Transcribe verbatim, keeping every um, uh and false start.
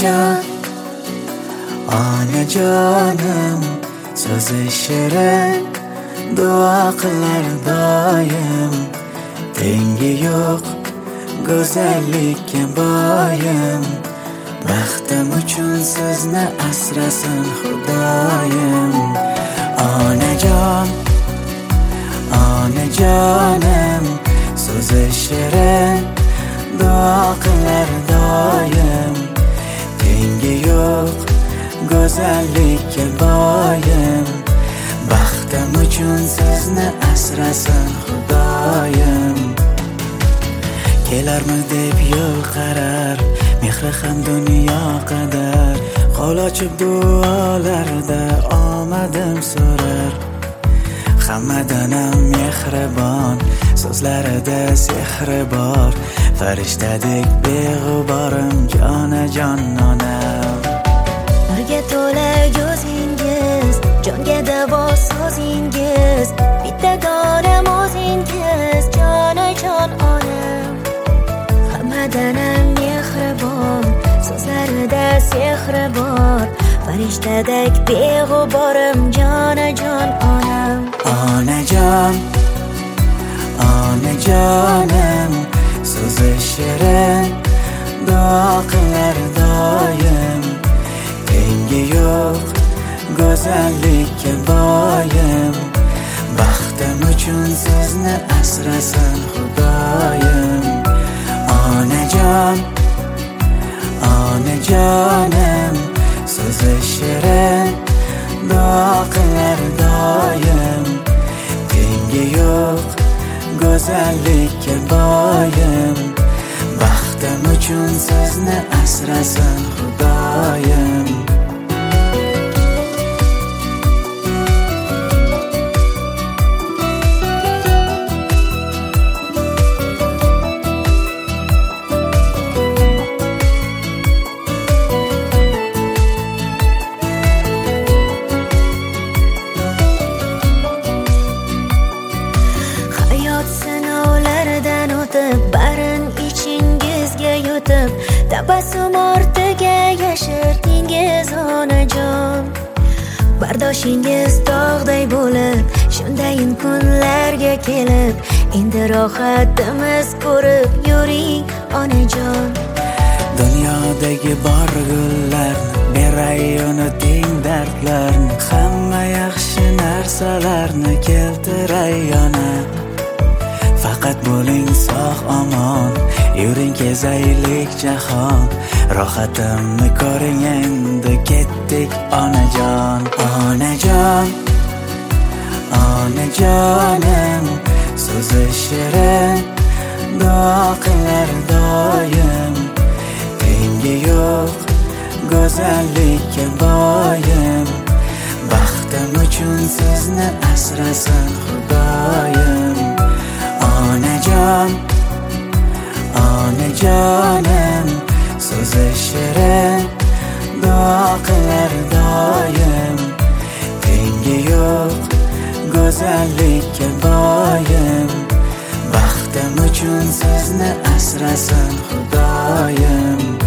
onajon, onajonim, so'zi shirin, duo qilar doim. Tengi yo'q go'zallikka boyim, baxtim uchun sizni asrasin Xudoyim. Onajon, onajonim, so'zi shirin, duo qilar doim. Tengi yo'q go'zallikka boyim, baxtim uchun sizni asrasin Xudoyim. Kelarmi deb yo'l qarar, mehri ham dunyo qadar. Qo'l ochib duolarda omadim so'rar. Hammadanam mehribon, so'zlarida sehri bor. Farishtadek beg'uborim, jonajon onam. Nurga to'la ko'zingiz, jonga davo so'zingiz. Bitta donam o'zingiz, jonajon onam. Hammadanam mehribon, so'zlarida sehri bor. Farishtadek beg'uborim, jonajon onam. Onajon, onajonim, so'zi shirin, duo qilar doim. Tengi yo'q go'zallikka boyim, baxtim uchun sizni asrasin Xudoyim. Onajon, onajonim, so'zi shirin, duo qilar doim. Tengi yo'q go'zallikka boyim, baxtim uchun sizni asrasin Xudoyim. Sinovlardan o'tib, barin ichingizga yutib, tabassum ortiga yashirdingiz onajon. Bardoshingiz tog'day bo'lib, shundayin kunlarga kelib, endi rohatimiz ko'rib yuring onajon. Dunyodagi bor gullarni, beray unuting dardlarni, hamma yaxshi narsalarni keltiray ona. Faqat bo'ling sog' omon, yuring kezaylik jahon. Rohatimni ko'ring endi, ketdik onajon. Onajon, onajonim, so'zi shirin, duo qilar doim. Tengi yo'q go'zallikka boyim, baxtim uchun sizni asrasin Xudoyim. Onajon, onajonim, so'zi shirin, duo qilar doim. Tengi yo'q go'zallikka boyim, baxtim uchun sizni asrasin Xudoyim.